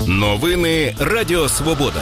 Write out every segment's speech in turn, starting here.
Новини Радіо Свобода.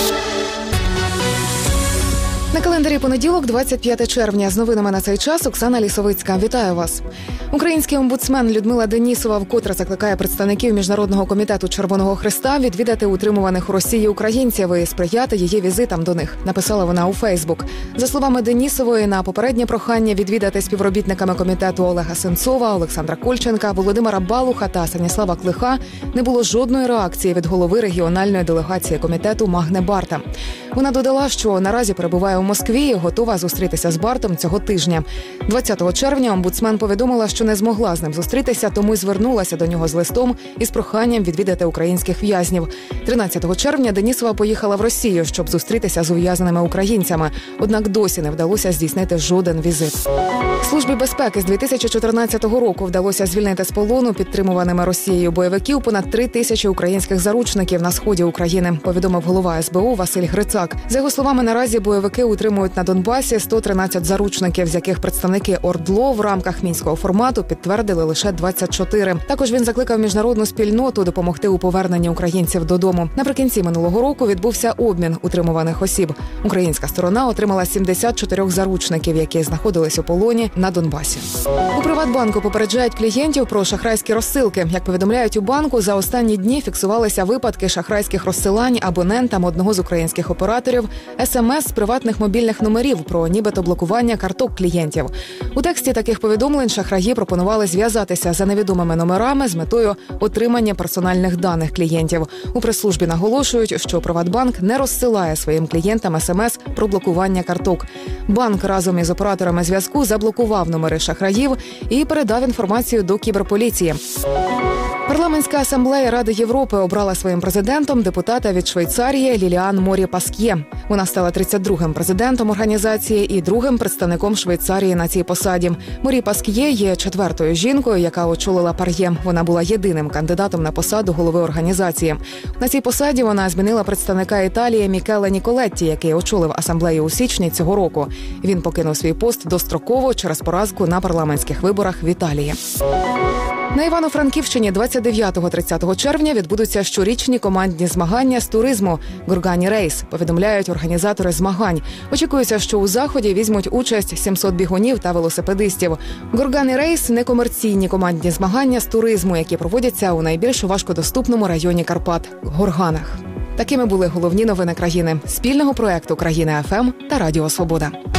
На календарі понеділок, 25 червня. З новинами на цей час Оксана Лісовицька. Вітаю вас. Український омбудсмен Людмила Денісова вкотре закликає представників Міжнародного комітету Червоного Хреста відвідати утримуваних у Росії українців і сприяти її візитам до них, написала вона у Фейсбук. За словами Денісової, на попереднє прохання відвідати співробітниками комітету Олега Сенцова, Олександра Кольченка, Володимира Балуха та Станіслава Клиха не було жодної реакції від голови регіональної делегації комітету Магне Барта. Вона додала, що наразі перебуває у Москві і готова зустрітися з Бартом цього тижня. 20 червня омбудсмен повідомила, що не змогла з ним зустрітися, тому й звернулася до нього з листом із проханням відвідати українських в'язнів. 13 червня Денісова поїхала в Росію, щоб зустрітися з ув'язненими українцями. Однак досі не вдалося здійснити жоден візит. Службі безпеки з 2014 року вдалося звільнити з полону підтримуваними Росією бойовиків понад 3 тисячі українських заручників на сході України, повідомив голова СБУ Василь Грицак. За його словами, наразі бойовики утримують на Донбасі 113 заручників, з яких представники ОРДЛО в рамках мінського формату підтвердили лише 24. Також він закликав міжнародну спільноту допомогти у поверненні українців додому. Наприкінці минулого року відбувся обмін утримуваних осіб. Українська сторона отримала 74 заручників, які знаходились у полоні на Донбасі. У Приватбанку попереджають клієнтів про шахрайські розсилки. Як повідомляють у банку, за останні дні фіксувалися випадки шахрайських розсилань абонентам одного з українських операторів СМС з приватних мобільних номерів про нібито блокування карток клієнтів. У тексті таких повідомлень шахраї пропонували зв'язатися за невідомими номерами з метою отримання персональних даних клієнтів. У прес-службі наголошують, що Приватбанк не розсилає своїм клієнтам СМС про блокування карток. Банк разом із операторами зв'язку заблокував номери шахраїв і передав інформацію до кіберполіції. Парламентська асамблея Ради Європи обрала своїм президентом депутата від Швейцарії Ліліан Морі Паск'є. Вона стала 32-м президентом організації і другим представником Швейцарії на цій посаді. Морі Паск'є є 4-ю жінкою, яка очолила ПАР'Є. Вона була єдиним кандидатом на посаду голови організації. На цій посаді вона змінила представника Італії Мікеле Ніколетті, який очолив асамблею у січні цього року. Він покинув свій пост достроково через поразку на парламентських виборах в Італії. На Івано-Франківщині 29-30 червня відбудуться щорічні командні змагання з туризму «Гургані Рейс», повідомляють організатори змагань. Очікується, що у заході візьмуть участь 700 бігунів та велосипедистів. «Гургані Рейс» – некомерційні командні змагання з туризму, які проводяться у найбільш важкодоступному районі Карпат – Горганах. Такими були головні новини країни. Спільного проекту «Країна ФМ» та Радіо Свобода.